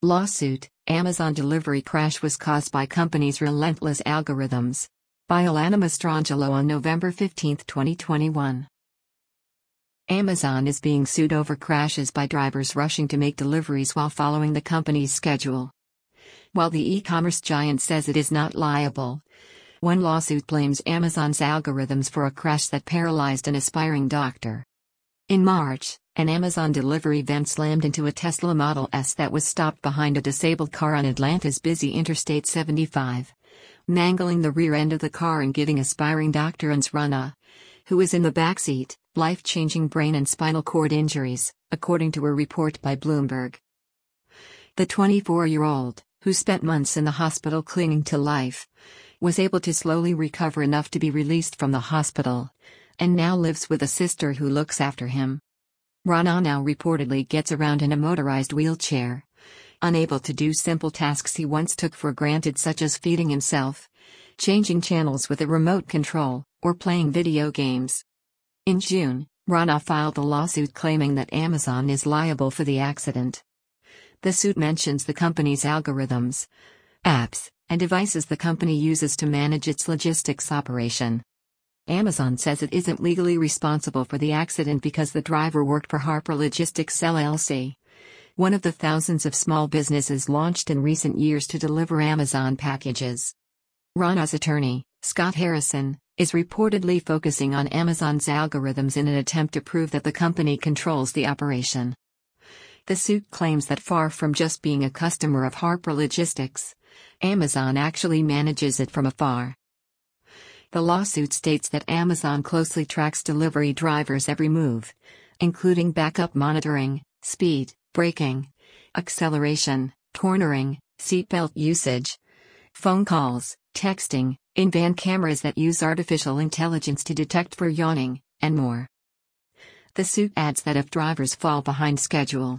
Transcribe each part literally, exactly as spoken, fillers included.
Lawsuit: Amazon delivery crash was caused by company's relentless algorithms. By Alana Mastrangelo on November fifteenth, twenty twenty-one. Amazon is being sued over crashes by drivers rushing to make deliveries while following the company's schedule. While the e-commerce giant says it is not liable, one lawsuit blames Amazon's algorithms for a crash that paralyzed an aspiring doctor. In March, an Amazon delivery van slammed into a Tesla Model S that was stopped behind a disabled car on Atlanta's busy Interstate seventy-five, mangling the rear end of the car and giving aspiring Doctor Ansrana, who was in the backseat, life-changing brain and spinal cord injuries, according to a report by Bloomberg. The twenty-four-year-old, who spent months in the hospital clinging to life, was able to slowly recover enough to be released from the hospital, and now lives with a sister who looks after him. Rana now reportedly gets around in a motorized wheelchair, unable to do simple tasks he once took for granted, such as feeding himself, changing channels with a remote control, or playing video games. In June, Rana filed a lawsuit claiming that Amazon is liable for the accident. The suit mentions the company's algorithms, apps, and devices the company uses to manage its logistics operation. Amazon says it isn't legally responsible for the accident because the driver worked for Harper Logistics L L C, one of the thousands of small businesses launched in recent years to deliver Amazon packages. Rana's attorney, Scott Harrison, is reportedly focusing on Amazon's algorithms in an attempt to prove that the company controls the operation. The suit claims that far from just being a customer of Harper Logistics, Amazon actually manages it from afar. The lawsuit states that Amazon closely tracks delivery drivers' every move, including backup monitoring, speed, braking, acceleration, cornering, seatbelt usage, phone calls, texting, in-van cameras that use artificial intelligence to detect for yawning, and more. The suit adds that if drivers fall behind schedule,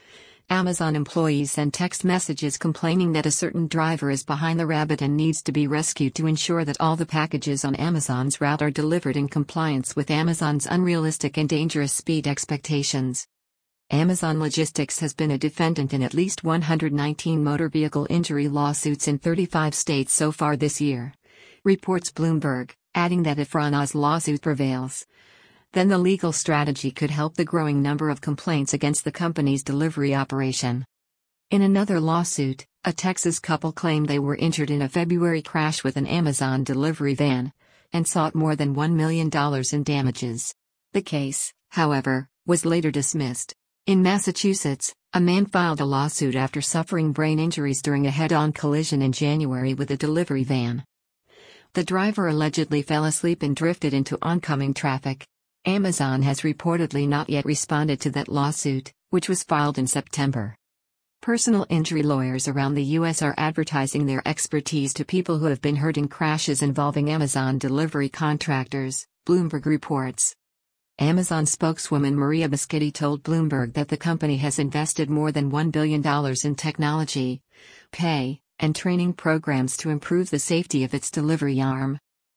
Amazon employees send text messages complaining that a certain driver is behind the rabbit and needs to be rescued to ensure that all the packages on Amazon's route are delivered in compliance with Amazon's unrealistic and dangerous speed expectations. Amazon Logistics has been a defendant in at least one hundred nineteen motor vehicle injury lawsuits in thirty-five states so far this year, reports Bloomberg, adding that if Rana's lawsuit prevails, then the legal strategy could help the growing number of complaints against the company's delivery operation. In another lawsuit, a Texas couple claimed they were injured in a February crash with an Amazon delivery van, and sought more than one million dollars in damages. The case, however, was later dismissed. In Massachusetts, a man filed a lawsuit after suffering brain injuries during a head-on collision in January with a delivery van. The driver allegedly fell asleep and drifted into oncoming traffic. Amazon has reportedly not yet responded to that lawsuit, which was filed in September. Personal injury lawyers around the U S are advertising their expertise to people who have been hurt in crashes involving Amazon delivery contractors, Bloomberg reports. Amazon spokeswoman Maria Bischetti told Bloomberg that the company has invested more than one billion dollars in technology, pay, and training programs to improve the safety of its delivery arm.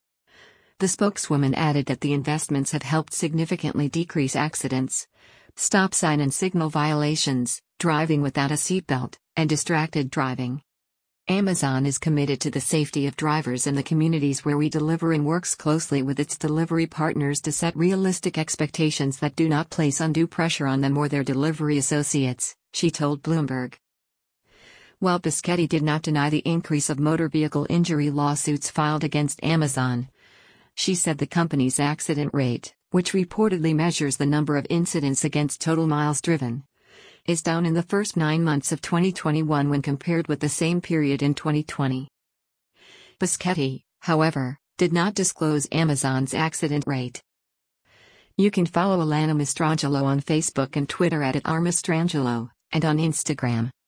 The spokeswoman added that the investments have helped significantly decrease accidents, stop sign and signal violations, driving without a seatbelt, and distracted driving. Amazon is committed to the safety of drivers in the communities where we deliver and works closely with its delivery partners to set realistic expectations that do not place undue pressure on them or their delivery associates, she told Bloomberg. While Bischetti did not deny the increase of motor vehicle injury lawsuits filed against Amazon, she said the company's accident rate, which reportedly measures the number of incidents against total miles driven, is down in the first nine months of twenty twenty-one when compared with the same period in twenty twenty. Bischetti, however, did not disclose Amazon's accident rate. You can follow Alana Mastrangelo on Facebook and Twitter at, at r mastrangelo, and on Instagram.